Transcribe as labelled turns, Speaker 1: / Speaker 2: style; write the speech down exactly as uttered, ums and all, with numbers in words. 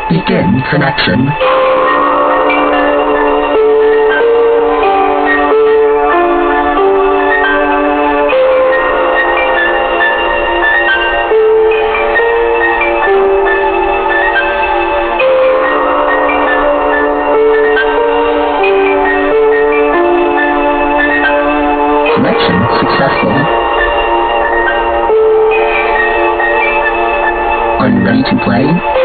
Speaker 1: Begin connection. Connection successful. Are you ready to play?